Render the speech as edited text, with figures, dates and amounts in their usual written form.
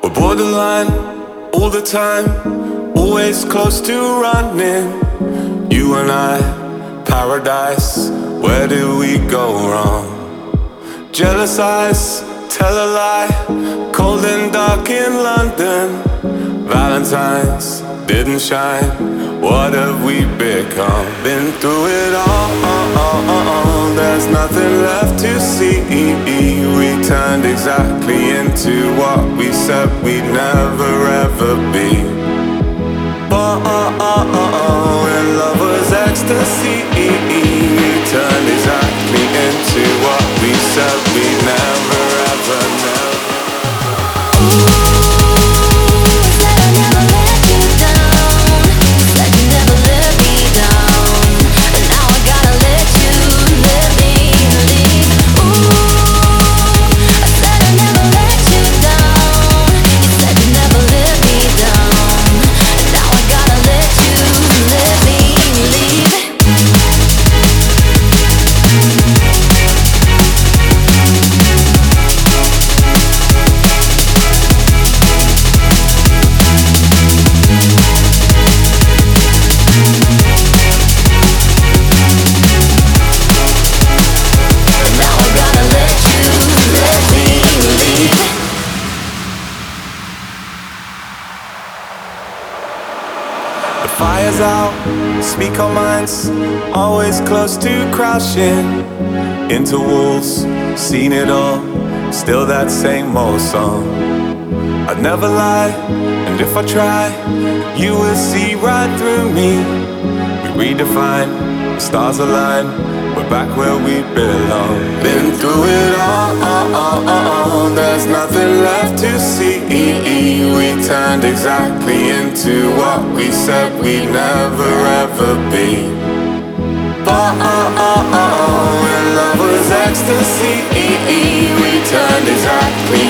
Borderline all the time, always close to running. You and I, paradise, where did we go wrong? Jealous eyes tell a lie, cold and dark in London. Valentine's didn't shine, what have we become? Been through it all, there's nothing left to see. We turned exactly into what we said we'd never ever be. When love was ecstasy, we turned exactly into what we said we'd never ever, never. Fire's out, speak our minds, always close to crashing into walls, seen it all, still that same old song. I'd never lie, and if I try, you will see right through me. We redefine, the stars align, we're back where we belong. Been through it all, there's nothing left to see. We turned exactly into what we said we'd never ever be. When love was ecstasy, we turned exactly